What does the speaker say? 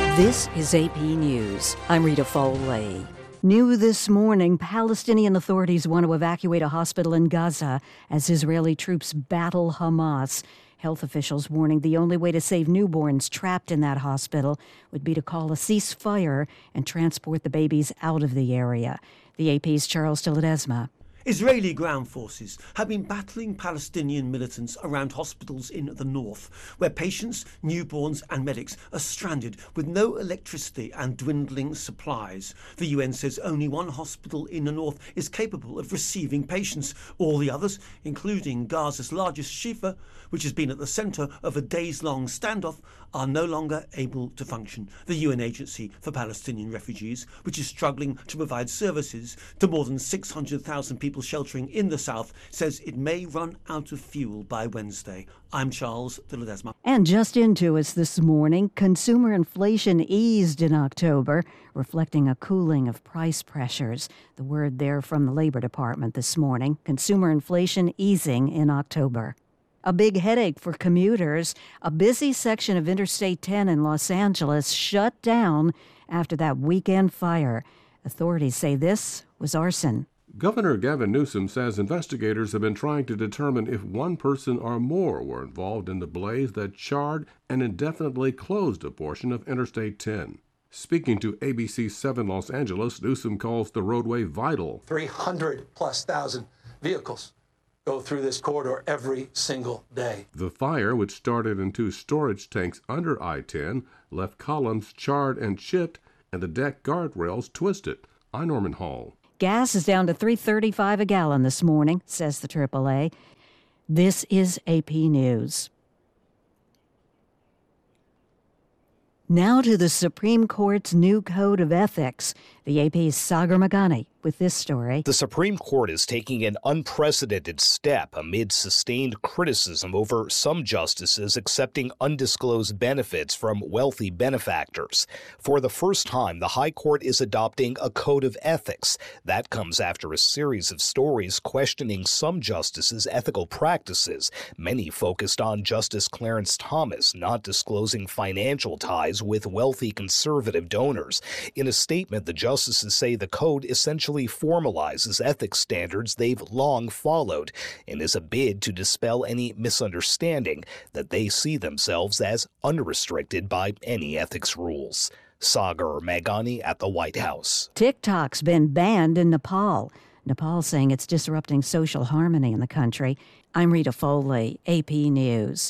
This is AP News. I'm Rita Foley. New this morning, Palestinian authorities want to evacuate a hospital in Gaza as Israeli troops battle Hamas. Health officials warning the only way to save newborns trapped in that hospital would be to call a ceasefire and transport the babies out of the area. The AP's Charles de Ledesma. Israeli ground forces have been battling Palestinian militants around hospitals in the north, where patients, newborns and medics are stranded with no electricity and dwindling supplies. The UN says only one hospital in the north is capable of receiving patients. All the others, including Gaza's largest Shifa, which has been at the centre of a days-long standoff, are no longer able to function. The UN Agency for Palestinian Refugees, which is struggling to provide services to more than 600,000 people sheltering in the south, says it may run out of fuel by Wednesday. I'm Charles de Ledesma. And just into us this morning, consumer inflation eased in October, reflecting a cooling of price pressures. The word there from the Labor Department this morning, consumer inflation easing in October. A big headache for commuters. A busy section of Interstate 10 in Los Angeles shut down after that weekend fire. Authorities say this was arson. Governor Gavin Newsom says investigators have been trying to determine if one person or more were involved in the blaze that charred and indefinitely closed a portion of Interstate 10. Speaking to ABC 7 Los Angeles, Newsom calls the roadway vital. 300,000+ vehicles go through this corridor every single day. The fire, which started in two storage tanks under I-10, left columns charred and chipped and the deck guardrails twisted. I'm Norman Hall. Gas is down to $3.35 a gallon this morning, says the AAA. This is AP News. Now to the Supreme Court's new code of ethics. The AP's Sagar Meghani with this story. The Supreme Court is taking an unprecedented step amid sustained criticism over some justices accepting undisclosed benefits from wealthy benefactors. For the first time, the High Court is adopting a code of ethics. That comes after a series of stories questioning some justices' ethical practices, many focused on Justice Clarence Thomas not disclosing financial ties with wealthy conservative donors. In a statement, the justices say the code essentially formalizes ethics standards they've long followed and is a bid to dispel any misunderstanding that they see themselves as unrestricted by any ethics rules. Sagar Meghani at the White House. TikTok's been banned in Nepal. Nepal saying it's disrupting social harmony in the country. I'm Rita Foley, AP News.